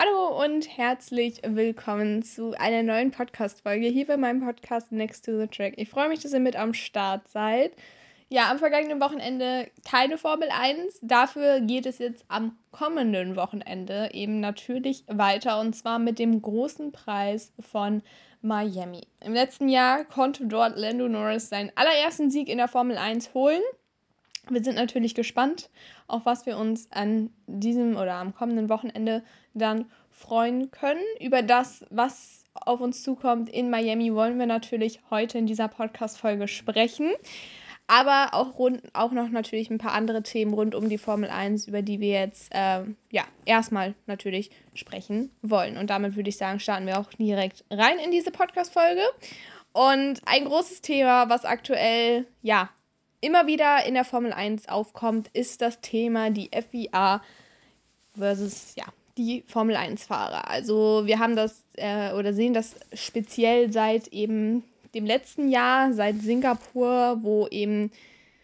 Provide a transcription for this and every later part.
Hallo und herzlich willkommen zu einer neuen Podcast-Folge hier bei meinem Podcast Next to the Track. Ich freue mich, dass ihr mit am Start seid. Ja, am vergangenen Wochenende keine Formel 1. Dafür geht es jetzt am kommenden Wochenende eben natürlich weiter und zwar mit dem großen Preis von Miami. Im letzten Jahr konnte dort Lando Norris seinen allerersten Sieg in der Formel 1 holen. Wir sind natürlich gespannt, auf was wir uns an diesem oder am kommenden Wochenende dann freuen können. Über das, was auf uns zukommt in Miami, wollen wir natürlich heute in dieser Podcast-Folge sprechen. Aber auch noch natürlich ein paar andere Themen rund um die Formel 1, über die wir jetzt erstmal natürlich sprechen wollen. Und damit würde ich sagen, starten wir auch direkt rein in diese Podcast-Folge. Und ein großes Thema, was aktuell, immer wieder in der Formel 1 aufkommt, ist das Thema die FIA versus, die Formel 1-Fahrer. Also wir haben das sehen das speziell seit eben dem letzten Jahr, seit Singapur, wo eben,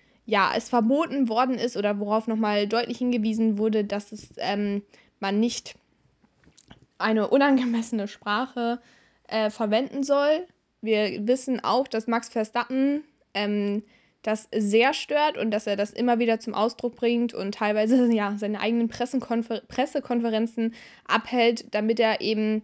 es verboten worden ist oder worauf nochmal deutlich hingewiesen wurde, dass es man nicht eine unangemessene Sprache verwenden soll. Wir wissen auch, dass Max Verstappen das sehr stört und dass er das immer wieder zum Ausdruck bringt und teilweise seine eigenen Pressekonferenzen abhält, damit er eben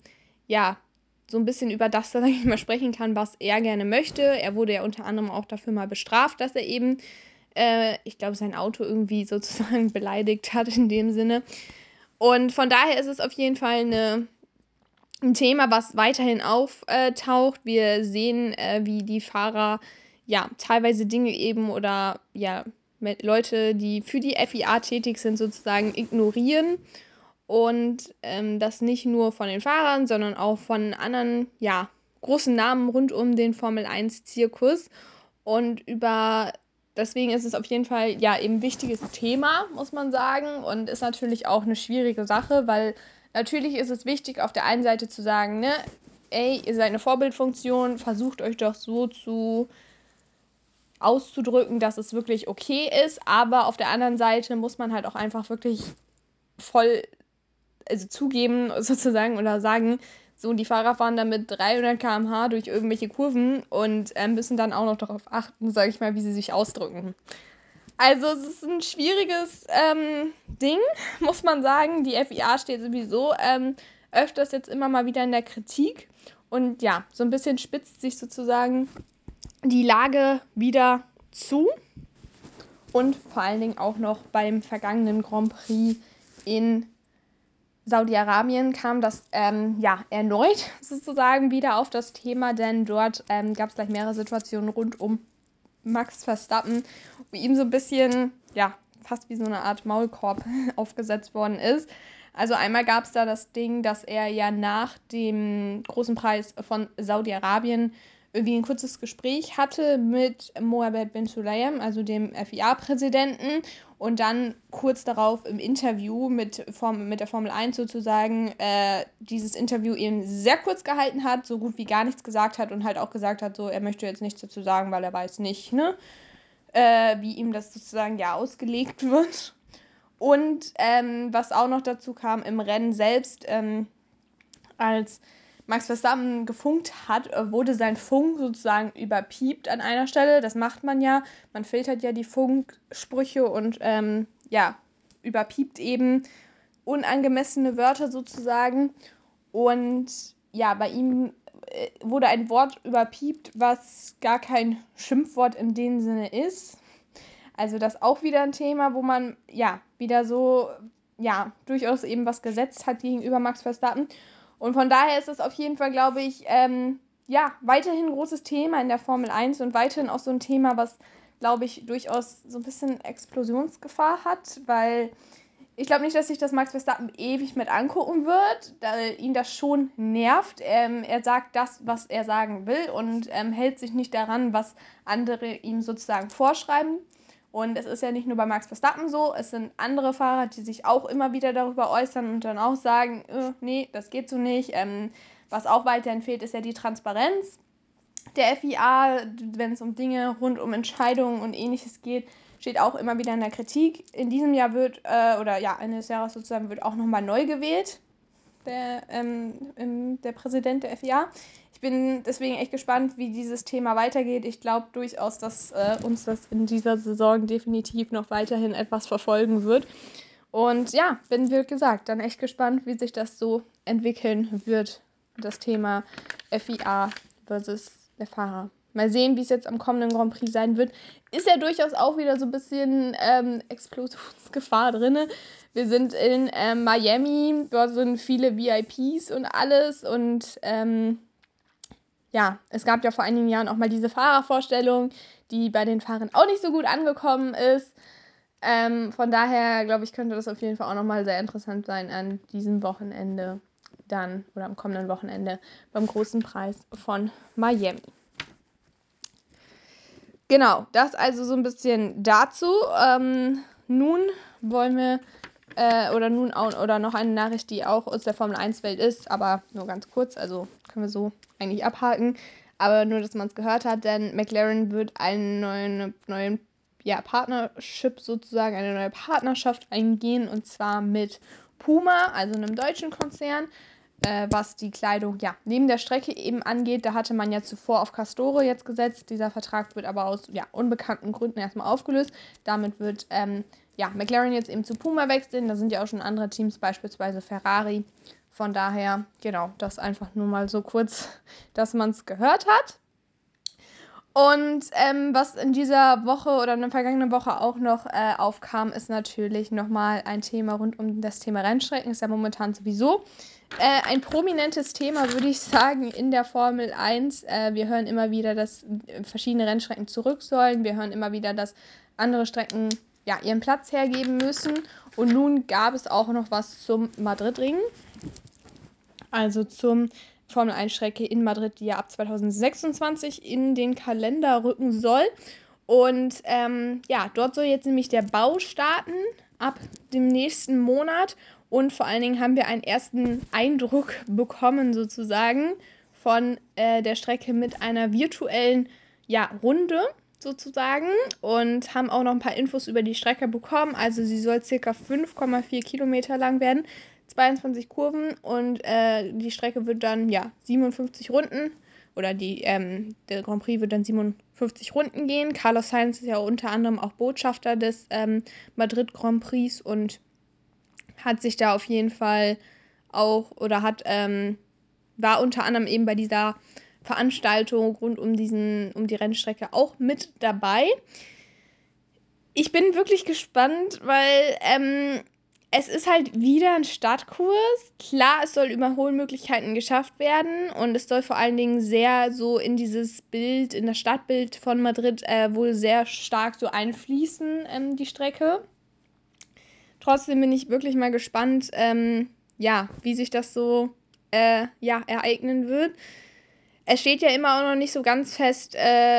so ein bisschen über das, sag ich mal, sprechen kann, was er gerne möchte. Er wurde ja unter anderem auch dafür mal bestraft, dass er eben, ich glaube, sein Auto irgendwie sozusagen beleidigt hat in dem Sinne. Und von daher ist es auf jeden Fall ein Thema, was weiterhin auftaucht. Wir sehen, wie die Fahrer teilweise Dinge eben oder Leute, die für die FIA tätig sind, sozusagen ignorieren und das nicht nur von den Fahrern, sondern auch von anderen, großen Namen rund um den Formel-1-Zirkus und deswegen ist es auf jeden Fall eben ein wichtiges Thema, muss man sagen, und ist natürlich auch eine schwierige Sache, weil natürlich ist es wichtig, auf der einen Seite zu sagen, ne, ey, ihr seid eine Vorbildfunktion, versucht euch doch so auszudrücken, dass es wirklich okay ist, aber auf der anderen Seite muss man halt auch einfach wirklich voll, zugeben sozusagen oder sagen, so, die Fahrer fahren dann mit 300 km/h durch irgendwelche Kurven und müssen dann auch noch darauf achten, sage ich mal, wie sie sich ausdrücken. Also es ist ein schwieriges Ding, muss man sagen. Die FIA steht sowieso öfters jetzt immer mal wieder in der Kritik und so ein bisschen spitzt sich sozusagen die Lage wieder zu und vor allen Dingen auch noch beim vergangenen Grand Prix in Saudi-Arabien kam das erneut sozusagen wieder auf das Thema, denn dort gab es gleich mehrere Situationen rund um Max Verstappen, wo ihm so ein bisschen, fast wie so eine Art Maulkorb aufgesetzt worden ist. Also einmal gab es da das Ding, dass er ja nach dem großen Preis von Saudi-Arabien irgendwie ein kurzes Gespräch hatte mit Mohammed bin Sulayem, also dem FIA-Präsidenten, und dann kurz darauf im Interview mit der Formel 1 sozusagen dieses Interview eben sehr kurz gehalten hat, so gut wie gar nichts gesagt hat und halt auch gesagt hat, so, er möchte jetzt nichts dazu sagen, weil er weiß nicht, ne, wie ihm das sozusagen ausgelegt wird. Und was auch noch dazu kam, im Rennen selbst, als Max Verstappen gefunkt hat, wurde sein Funk sozusagen überpiept an einer Stelle. Das macht man ja. Man filtert ja die Funksprüche und überpiept eben unangemessene Wörter sozusagen. Und bei ihm wurde ein Wort überpiept, was gar kein Schimpfwort in dem Sinne ist. Also das ist auch wieder ein Thema, wo man wieder so durchaus eben was gesetzt hat gegenüber Max Verstappen. Und von daher ist es auf jeden Fall, glaube ich, weiterhin ein großes Thema in der Formel 1 und weiterhin auch so ein Thema, was, glaube ich, durchaus so ein bisschen Explosionsgefahr hat, weil ich glaube nicht, dass sich das Max Verstappen ewig mit angucken wird, da ihn das schon nervt. Er sagt das, was er sagen will und hält sich nicht daran, was andere ihm sozusagen vorschreiben. Und es ist ja nicht nur bei Max Verstappen so, es sind andere Fahrer, die sich auch immer wieder darüber äußern und dann auch sagen, nee, das geht so nicht. Was auch weiterhin fehlt, ist ja die Transparenz der FIA, wenn es um Dinge rund um Entscheidungen und Ähnliches geht, steht auch immer wieder in der Kritik. In diesem Jahr Ende des Jahres sozusagen wird auch nochmal neu gewählt. der Präsident der FIA. Ich bin deswegen echt gespannt, wie dieses Thema weitergeht. Ich glaube durchaus, dass uns das in dieser Saison definitiv noch weiterhin etwas verfolgen wird. Und ja, bin, wie gesagt, dann echt gespannt, wie sich das so entwickeln wird, das Thema FIA versus der Fahrer. Mal sehen, wie es jetzt am kommenden Grand Prix sein wird. Ist ja durchaus auch wieder so ein bisschen Explosionsgefahr drin. Wir sind in Miami, dort sind viele VIPs und alles. Und ja, es gab ja vor einigen Jahren auch mal diese Fahrervorstellung, die bei den Fahrern auch nicht so gut angekommen ist. Von daher, glaube ich, könnte das auf jeden Fall auch nochmal sehr interessant sein an diesem Wochenende dann oder am kommenden Wochenende beim großen Preis von Miami. Genau, das also so ein bisschen dazu. Nun wollen wir oder noch eine Nachricht, die auch aus der Formel 1-Welt ist, aber nur ganz kurz, also können wir so eigentlich abhaken. Aber nur, dass man es gehört hat, denn McLaren wird einen neuen Partnership sozusagen, eine neue Partnerschaft eingehen, und zwar mit Puma, also einem deutschen Konzern, was die Kleidung neben der Strecke eben angeht. Da hatte man ja zuvor auf Castoro jetzt gesetzt. Dieser Vertrag wird aber aus unbekannten Gründen erstmal aufgelöst. Damit wird McLaren jetzt eben zu Puma wechseln. Da sind ja auch schon andere Teams, beispielsweise Ferrari. Von daher, genau, das einfach nur mal so kurz, dass man es gehört hat. Und was in dieser Woche oder in der vergangenen Woche auch noch aufkam, ist natürlich nochmal ein Thema rund um das Thema Rennstrecken. Ist ja momentan sowieso ein prominentes Thema, würde ich sagen, in der Formel 1. Wir hören immer wieder, dass verschiedene Rennstrecken zurück sollen. Wir hören immer wieder, dass andere Strecken ihren Platz hergeben müssen. Und nun gab es auch noch was zum Madrid-Ring. Also zum Formel-1-Strecke in Madrid, die ja ab 2026 in den Kalender rücken soll. Und dort soll jetzt nämlich der Bau starten ab dem nächsten Monat. Und vor allen Dingen haben wir einen ersten Eindruck bekommen sozusagen von der Strecke mit einer virtuellen Runde sozusagen. Und haben auch noch ein paar Infos über die Strecke bekommen. Also sie soll ca. 5,4 Kilometer lang werden. 22 Kurven und die Strecke wird dann 57 Runden oder der Grand Prix wird dann 57 Runden gehen. Carlos Sainz ist ja unter anderem auch Botschafter des Madrid Grand Prix und hat sich da auf jeden Fall auch oder war unter anderem eben bei dieser Veranstaltung rund um die Rennstrecke auch mit dabei. Ich bin wirklich gespannt, weil es ist halt wieder ein Startkurs. Klar, es soll Überholmöglichkeiten geschafft werden und es soll vor allen Dingen sehr so in dieses Bild, in das Stadtbild von Madrid wohl sehr stark so einfließen, die Strecke. Trotzdem bin ich wirklich mal gespannt, wie sich das so ereignen wird. Es steht ja immer auch noch nicht so ganz fest,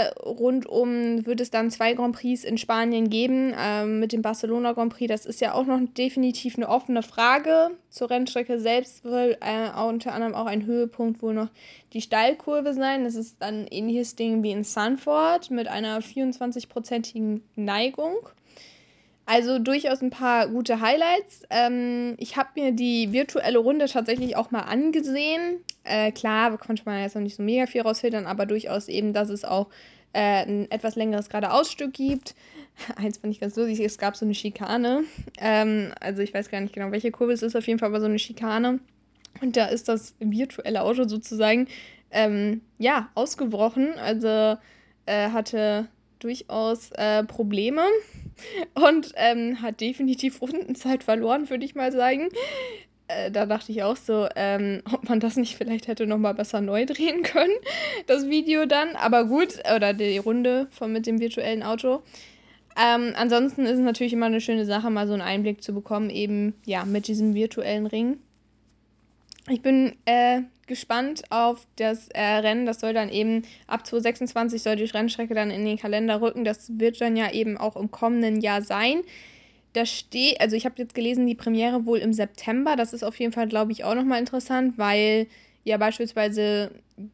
wird es dann 2 Grand Prix in Spanien geben, mit dem Barcelona Grand Prix. Das ist ja auch noch definitiv eine offene Frage. Zur Rennstrecke selbst soll unter anderem auch ein Höhepunkt wohl noch die Steilkurve sein. Das ist dann ein ähnliches Ding wie in Zandvoort mit einer 24-prozentigen Neigung. Also durchaus ein paar gute Highlights. Ich habe mir die virtuelle Runde tatsächlich auch mal angesehen. Klar, konnte man jetzt noch nicht so mega viel rausfiltern, aber durchaus eben, dass es auch ein etwas längeres Geradeausstück gibt. Eins fand ich ganz lustig, es gab so eine Schikane. Also ich weiß gar nicht genau, welche Kurve es ist, auf jeden Fall aber so eine Schikane. Und da ist das virtuelle Auto sozusagen ausgebrochen. Also hatte durchaus Probleme und hat definitiv Rundenzeit verloren, würde ich mal sagen. Da dachte ich auch so, ob man das nicht vielleicht hätte nochmal besser neu drehen können, das Video dann. Aber gut, oder die Runde mit dem virtuellen Auto. Ansonsten ist es natürlich immer eine schöne Sache, mal so einen Einblick zu bekommen, eben mit diesem virtuellen Ring. Ich bin gespannt auf das Rennen. Das soll dann eben ab 2026 soll die Rennstrecke dann in den Kalender rücken. Das wird dann ja eben auch im kommenden Jahr sein. Also ich habe jetzt gelesen, die Premiere wohl im September. Das ist auf jeden Fall, glaube ich, auch nochmal interessant, weil ja beispielsweise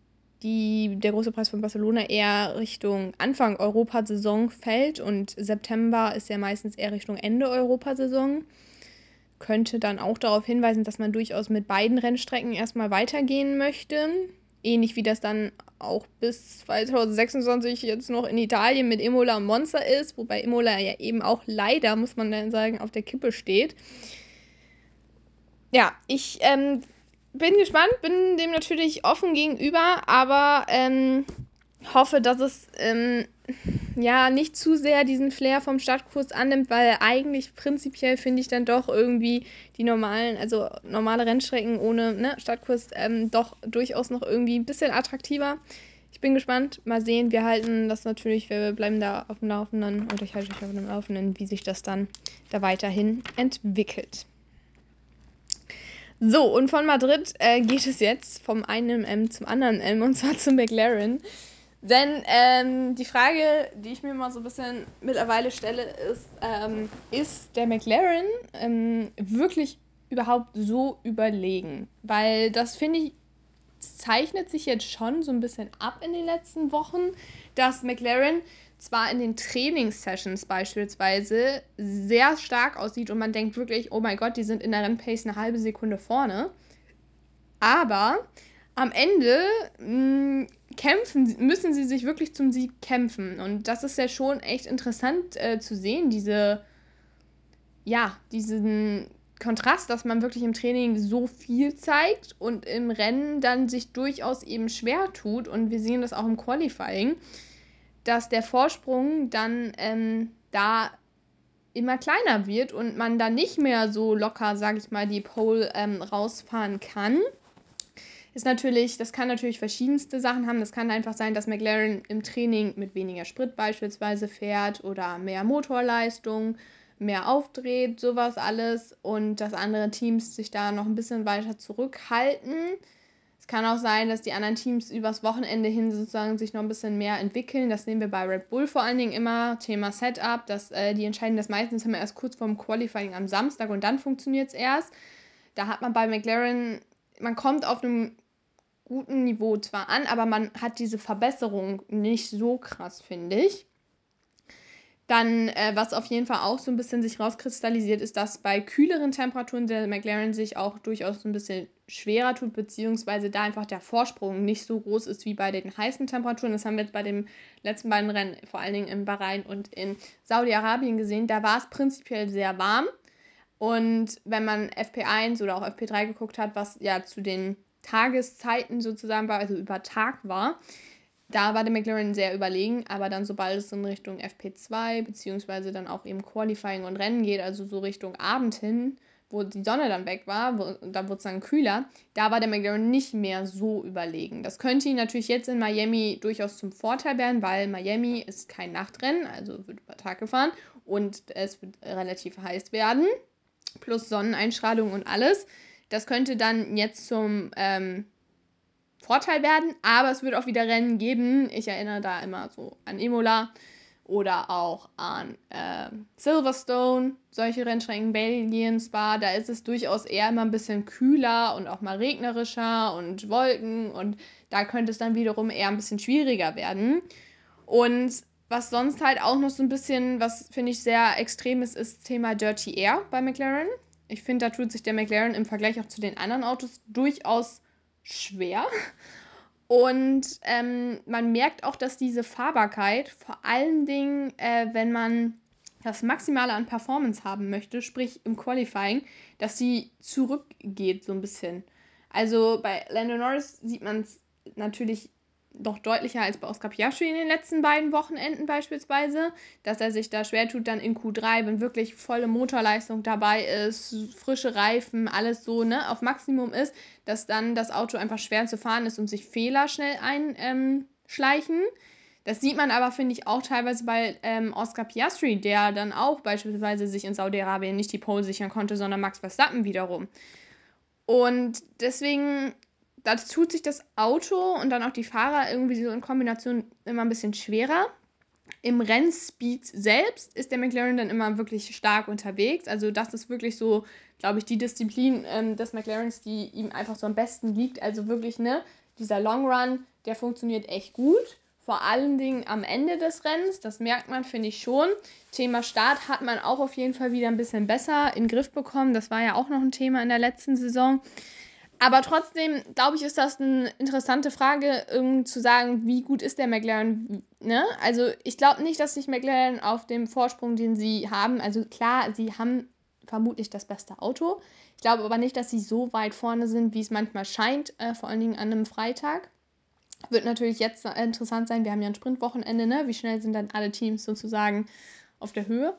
der große Preis von Barcelona eher Richtung Anfang Europasaison fällt und September ist ja meistens eher Richtung Ende Europasaison. könnte dann auch darauf hinweisen, dass man durchaus mit beiden Rennstrecken erstmal weitergehen möchte. Ähnlich wie das dann auch bis 2026 jetzt noch in Italien mit Imola und Monza ist, wobei Imola ja eben auch leider, muss man dann sagen, auf der Kippe steht. Ja, ich bin gespannt, bin dem natürlich offen gegenüber, aber hoffe, dass es nicht zu sehr diesen Flair vom Stadtkurs annimmt, weil eigentlich prinzipiell finde ich dann doch irgendwie die normale Rennstrecken ohne Stadtkurs doch durchaus noch irgendwie ein bisschen attraktiver. Ich bin gespannt, mal sehen, wir halten das natürlich, wir bleiben da auf dem Laufenden und ich halte euch auf dem Laufenden, wie sich das dann da weiterhin entwickelt. So, und von Madrid geht es jetzt vom einen M zum anderen M, und zwar zum McLaren. Denn die Frage, die ich mir mal so ein bisschen mittlerweile stelle, ist der McLaren wirklich überhaupt so überlegen? Weil das, finde ich, zeichnet sich jetzt schon so ein bisschen ab in den letzten Wochen, dass McLaren zwar in den Trainingssessions beispielsweise sehr stark aussieht und man denkt wirklich, oh mein Gott, die sind in der Rennpace eine halbe Sekunde vorne, aber am Ende müssen sie sich wirklich zum Sieg kämpfen. Und das ist ja schon echt interessant zu sehen, diesen Kontrast, dass man wirklich im Training so viel zeigt und im Rennen dann sich durchaus eben schwer tut. Und wir sehen das auch im Qualifying, dass der Vorsprung dann da immer kleiner wird und man dann nicht mehr so locker, sage ich mal, die Pole rausfahren kann. Das kann natürlich verschiedenste Sachen haben. Das kann einfach sein, dass McLaren im Training mit weniger Sprit beispielsweise fährt oder mehr Motorleistung, mehr aufdreht, sowas alles. Und dass andere Teams sich da noch ein bisschen weiter zurückhalten. Es kann auch sein, dass die anderen Teams übers Wochenende hin sozusagen sich noch ein bisschen mehr entwickeln. Das sehen wir bei Red Bull vor allen Dingen immer. Thema Setup, dass die entscheiden das meistens immer erst kurz vorm Qualifying am Samstag und dann funktioniert es erst. Da hat man bei McLaren, man kommt auf einem guten Niveau zwar an, aber man hat diese Verbesserung nicht so krass, finde ich. Dann, was auf jeden Fall auch so ein bisschen sich rauskristallisiert, ist, dass bei kühleren Temperaturen der McLaren sich auch durchaus so ein bisschen schwerer tut, beziehungsweise da einfach der Vorsprung nicht so groß ist wie bei den heißen Temperaturen. Das haben wir jetzt bei den letzten beiden Rennen, vor allen Dingen in Bahrain und in Saudi-Arabien gesehen. Da war es prinzipiell sehr warm. Und wenn man FP1 oder auch FP3 geguckt hat, was ja zu den Tageszeiten sozusagen war, also über Tag war, da war der McLaren sehr überlegen, aber dann sobald es in Richtung FP2 beziehungsweise dann auch eben Qualifying und Rennen geht, also so Richtung Abend hin, wo die Sonne dann weg war, da wurde es dann kühler, da war der McLaren nicht mehr so überlegen. Das könnte ihn natürlich jetzt in Miami durchaus zum Vorteil werden, weil Miami ist kein Nachtrennen, also wird über Tag gefahren und es wird relativ heiß werden, plus Sonneneinstrahlung und alles. Das könnte dann jetzt zum Vorteil werden, aber es wird auch wieder Rennen geben. Ich erinnere da immer so an Imola oder auch an Silverstone, solche Rennstrecken, Belgien, Spa. Da ist es durchaus eher immer ein bisschen kühler und auch mal regnerischer und Wolken und da könnte es dann wiederum eher ein bisschen schwieriger werden. Und was sonst halt auch noch so ein bisschen, was finde ich sehr extrem ist, ist das Thema Dirty Air bei McLaren. Ich finde, da tut sich der McLaren im Vergleich auch zu den anderen Autos durchaus schwer. Und man merkt auch, dass diese Fahrbarkeit, vor allen Dingen, wenn man das Maximale an Performance haben möchte, sprich im Qualifying, dass sie zurückgeht so ein bisschen. Also bei Lando Norris sieht man es natürlich noch deutlicher als bei Oscar Piastri in den letzten beiden Wochenenden beispielsweise, dass er sich da schwer tut, dann in Q3, wenn wirklich volle Motorleistung dabei ist, frische Reifen, alles so auf Maximum ist, dass dann das Auto einfach schwer zu fahren ist und sich Fehler schnell einschleichen. Das sieht man aber, finde ich, auch teilweise bei Oscar Piastri, der dann auch beispielsweise sich in Saudi-Arabien nicht die Pole sichern konnte, sondern Max Verstappen wiederum. Und deswegen, da tut sich das Auto und dann auch die Fahrer irgendwie so in Kombination immer ein bisschen schwerer. Im Rennspeed selbst ist der McLaren dann immer wirklich stark unterwegs. Also das ist wirklich so, glaube ich, die Disziplin des McLarens, die ihm einfach so am besten liegt. Also wirklich, dieser Long Run, der funktioniert echt gut. vor allen Dingen am Ende des Rennens. Das merkt man, finde ich schon. Thema Start hat man auch auf jeden Fall wieder ein bisschen besser in den Griff bekommen. Das war ja auch noch ein Thema in der letzten Saison. Aber trotzdem, glaube ich, ist das eine interessante Frage, zu sagen, wie gut ist der McLaren, ne? Also ich glaube nicht, dass sich McLaren auf dem Vorsprung, den sie haben, also klar, sie haben vermutlich das beste Auto. Ich glaube aber nicht, dass sie so weit vorne sind, wie es manchmal scheint, vor allen Dingen an einem Freitag. Wird natürlich jetzt interessant sein, wir haben ja ein Sprintwochenende, ne? Wie schnell sind dann alle Teams sozusagen auf der Höhe?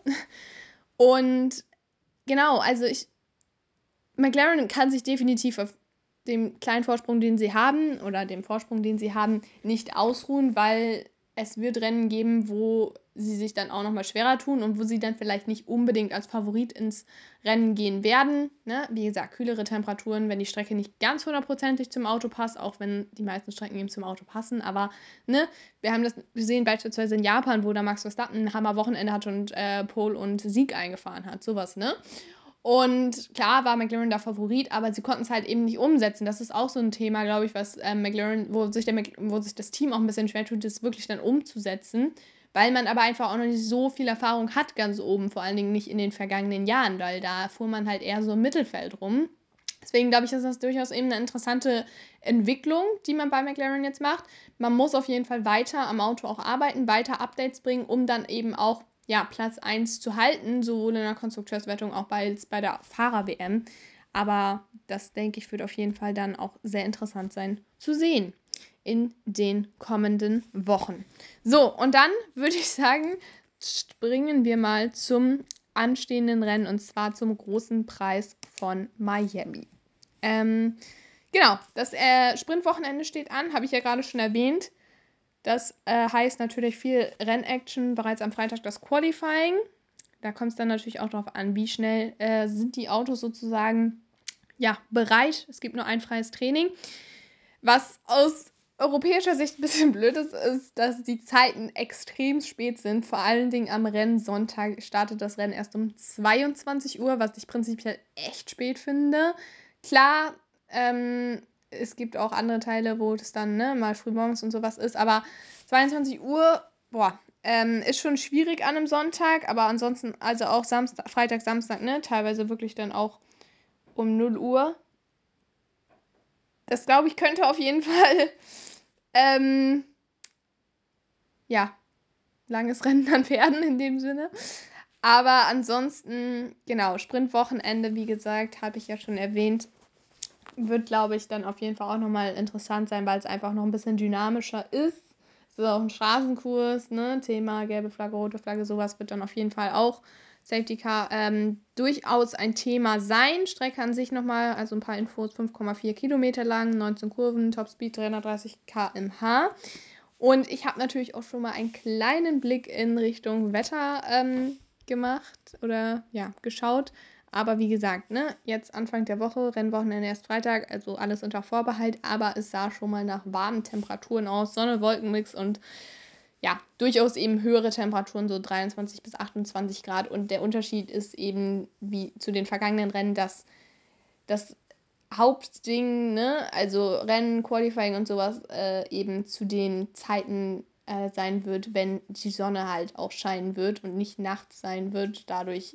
Und genau, also McLaren kann sich definitiv auf dem kleinen Vorsprung, den sie haben, oder dem Vorsprung, den sie haben, nicht ausruhen, weil es wird Rennen geben, wo sie sich dann auch nochmal schwerer tun und wo sie dann vielleicht nicht unbedingt als Favorit ins Rennen gehen werden. Ne? Wie gesagt, kühlere Temperaturen, wenn die Strecke nicht ganz hundertprozentig zum Auto passt, auch wenn die meisten Strecken eben zum Auto passen. Aber ne, wir haben das gesehen beispielsweise in Japan, wo da Max Verstappen ein Hammer-Wochenende hat und Pole und Sieg eingefahren hat. Sowas, ne? Und klar war McLaren da Favorit, aber sie konnten es halt eben nicht umsetzen. Das ist auch so ein Thema, glaube ich, was McLaren, wo sich das Team auch ein bisschen schwer tut, das wirklich dann umzusetzen, weil man aber einfach auch noch nicht so viel Erfahrung hat ganz oben, vor allen Dingen nicht in den vergangenen Jahren, weil da fuhr man halt eher so im Mittelfeld rum. Deswegen glaube ich, ist das durchaus eben eine interessante Entwicklung, die man bei McLaren jetzt macht. Man muss auf jeden Fall weiter am Auto auch arbeiten, weiter Updates bringen, um dann eben auch Platz 1 zu halten, sowohl in der Konstrukteurswertung auch bei der Fahrer-WM. Aber das, denke ich, wird auf jeden Fall dann auch sehr interessant sein zu sehen in den kommenden Wochen. So, und dann würde ich sagen, springen wir mal zum anstehenden Rennen, und zwar zum großen Preis von Miami. Genau, das Sprintwochenende steht an, habe ich ja gerade schon erwähnt. Das heißt natürlich viel Rennaction, bereits am Freitag das Qualifying. Da kommt es dann natürlich auch darauf an, wie schnell sind die Autos sozusagen bereit. Es gibt nur ein freies Training. Was aus europäischer Sicht ein bisschen blöd ist, dass die Zeiten extrem spät sind. Vor allen Dingen am Rennsonntag startet das Rennen erst um 22 Uhr, was ich prinzipiell echt spät finde. Klar, es gibt auch andere Teile, wo das dann mal frühmorgens und sowas ist, aber 22 Uhr, ist schon schwierig an einem Sonntag, aber ansonsten, also auch Samstag, Freitag, Samstag, teilweise wirklich dann auch um 0 Uhr. Das, glaube ich, könnte auf jeden Fall langes Rennen dann werden in dem Sinne. Aber ansonsten, genau, Sprintwochenende, wie gesagt, habe ich ja schon erwähnt, wird, glaube ich, dann auf jeden Fall auch nochmal interessant sein, weil es einfach noch ein bisschen dynamischer ist. Es ist auch ein Straßenkurs, Thema gelbe Flagge, rote Flagge, sowas wird dann auf jeden Fall auch Safety Car durchaus ein Thema sein. Strecke an sich nochmal, also ein paar Infos, 5,4 Kilometer lang, 19 Kurven, Topspeed 330 km/h. Und ich habe natürlich auch schon mal einen kleinen Blick in Richtung Wetter gemacht oder geschaut. Aber wie gesagt, jetzt Anfang der Woche, Rennwochenende erst Freitag, also alles unter Vorbehalt, aber es sah schon mal nach warmen Temperaturen aus, Sonne-Wolken-Mix und durchaus eben höhere Temperaturen, so 23 bis 28 Grad. Und der Unterschied ist eben, wie zu den vergangenen Rennen, dass das Hauptding, also Rennen, Qualifying und sowas, eben zu den Zeiten sein wird, wenn die Sonne halt auch scheinen wird und nicht nachts sein wird. Dadurch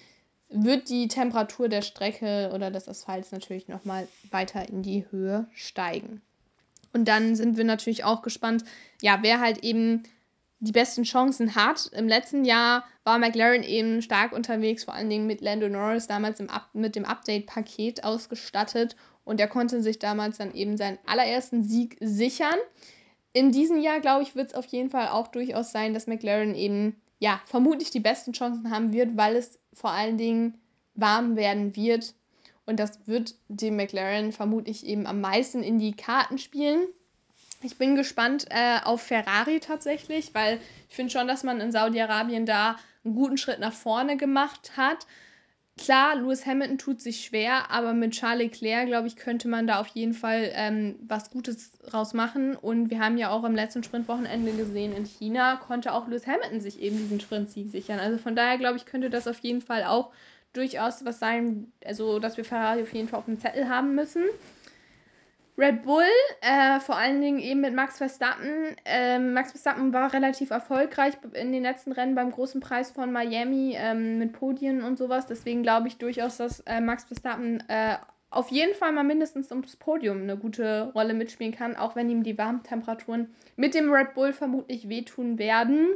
wird die Temperatur der Strecke oder des Asphalts natürlich nochmal weiter in die Höhe steigen. Und dann sind wir natürlich auch gespannt, wer halt eben die besten Chancen hat. Im letzten Jahr war McLaren eben stark unterwegs, vor allen Dingen mit Lando Norris, damals mit dem Update-Paket ausgestattet. Und er konnte sich damals dann eben seinen allerersten Sieg sichern. In diesem Jahr, glaube ich, wird es auf jeden Fall auch durchaus sein, dass McLaren eben, vermutlich die besten Chancen haben wird, weil es vor allen Dingen warm werden wird. Und das wird dem McLaren vermutlich eben am meisten in die Karten spielen. Ich bin gespannt auf Ferrari tatsächlich, weil ich finde schon, dass man in Saudi-Arabien da einen guten Schritt nach vorne gemacht hat. Klar, Lewis Hamilton tut sich schwer, aber mit Charles Leclerc, glaube ich, könnte man da auf jeden Fall was Gutes draus machen. Und wir haben ja auch am letzten Sprintwochenende gesehen, in China konnte auch Lewis Hamilton sich eben diesen Sprintsieg sichern. Also von daher, glaube ich, könnte das auf jeden Fall auch durchaus was sein, also dass wir Ferrari auf jeden Fall auf dem Zettel haben müssen. Red Bull, vor allen Dingen eben mit Max Verstappen. Max Verstappen war relativ erfolgreich in den letzten Rennen beim großen Preis von Miami mit Podien und sowas. Deswegen glaube ich durchaus, dass Max Verstappen auf jeden Fall mal mindestens ums Podium eine gute Rolle mitspielen kann, auch wenn ihm die warmen Temperaturen mit dem Red Bull vermutlich wehtun werden.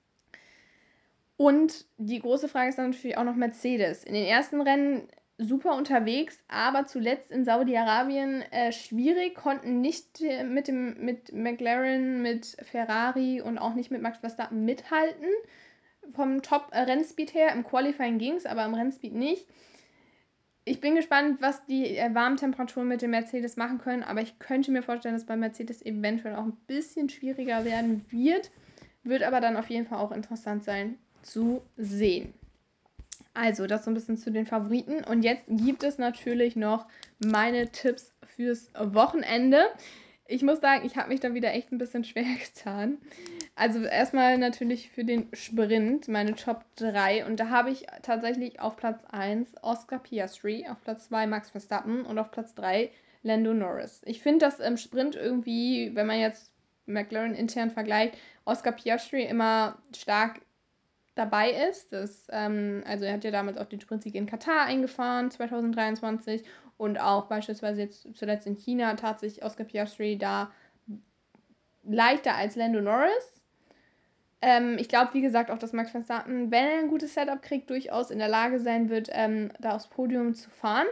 Und die große Frage ist dann natürlich auch noch Mercedes. In den ersten Rennen super unterwegs, aber zuletzt in Saudi-Arabien schwierig, konnten nicht mit McLaren, mit Ferrari und auch nicht mit Max Verstappen mithalten. Vom Top-Rennspeed her. Im Qualifying ging es, aber im Rennspeed nicht. Ich bin gespannt, was die warmen Temperaturen mit dem Mercedes machen können, aber ich könnte mir vorstellen, dass bei Mercedes eventuell auch ein bisschen schwieriger werden wird. Wird aber dann auf jeden Fall auch interessant sein zu sehen. Also, das so ein bisschen zu den Favoriten. Und jetzt gibt es natürlich noch meine Tipps fürs Wochenende. Ich muss sagen, ich habe mich da wieder echt ein bisschen schwer getan. Also erstmal natürlich für den Sprint meine Top 3. Und da habe ich tatsächlich auf Platz 1 Oscar Piastri, auf Platz 2 Max Verstappen und auf Platz 3 Lando Norris. Ich finde, dass im Sprint irgendwie, wenn man jetzt McLaren intern vergleicht, Oscar Piastri immer stark dabei ist. Also er hat ja damals auch den Sprintsieg in Katar eingefahren, 2023. Und auch beispielsweise jetzt zuletzt in China tat sich Oscar Piastri da leichter als Lando Norris. Ich glaube, wie gesagt, auch, dass Max Verstappen, wenn er ein gutes Setup kriegt, durchaus in der Lage sein wird, da aufs Podium zu fahren.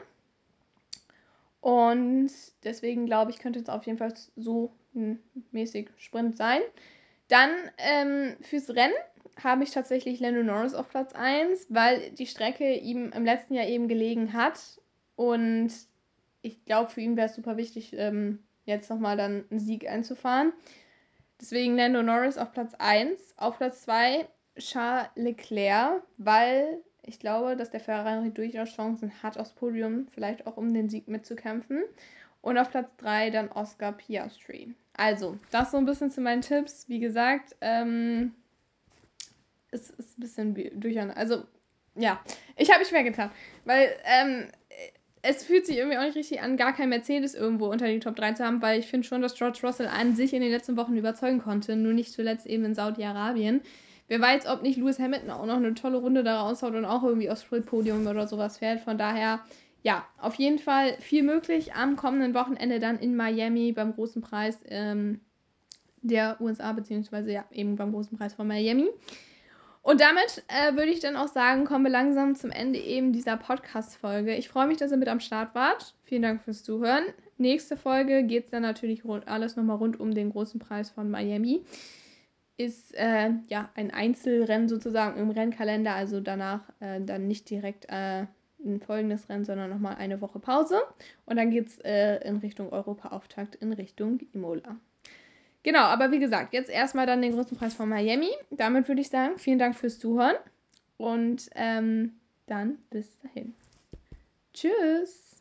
Und deswegen glaube ich, könnte es auf jeden Fall so ein mäßig Sprint sein. Dann fürs Rennen habe ich tatsächlich Lando Norris auf Platz 1, weil die Strecke ihm im letzten Jahr eben gelegen hat. Und ich glaube, für ihn wäre es super wichtig, jetzt nochmal dann einen Sieg einzufahren. Deswegen Lando Norris auf Platz 1. Auf Platz 2 Charles Leclerc, weil ich glaube, dass der Ferrari durchaus Chancen hat aufs Podium, vielleicht auch um den Sieg mitzukämpfen. Und auf Platz 3 dann Oscar Piastri. Also, das so ein bisschen zu meinen Tipps. Wie gesagt, es ist ein bisschen durcheinander. Also, ja, ich habe mich schwer getan, weil es fühlt sich irgendwie auch nicht richtig an, gar kein Mercedes irgendwo unter die Top 3 zu haben, weil ich finde schon, dass George Russell an sich in den letzten Wochen überzeugen konnte, nur nicht zuletzt eben in Saudi-Arabien. Wer weiß, ob nicht Lewis Hamilton auch noch eine tolle Runde da raushaut und auch irgendwie aufs Podium oder sowas fährt. Von daher, ja, auf jeden Fall viel möglich am kommenden Wochenende dann in Miami beim großen Preis der USA, beziehungsweise ja, eben beim großen Preis von Miami. Und damit würde ich dann auch sagen, kommen wir langsam zum Ende eben dieser Podcast-Folge. Ich freue mich, dass ihr mit am Start wart. Vielen Dank fürs Zuhören. Nächste Folge geht es dann natürlich alles nochmal rund um den großen Preis von Miami. Ist ja ein Einzelrennen sozusagen im Rennkalender, also danach dann nicht direkt ein folgendes Rennen, sondern nochmal eine Woche Pause. Und dann geht es in Richtung Europa-Auftakt, in Richtung Imola. Genau, aber wie gesagt, jetzt erstmal dann den großen Preis von Miami. Damit würde ich sagen, vielen Dank fürs Zuhören und dann bis dahin. Tschüss!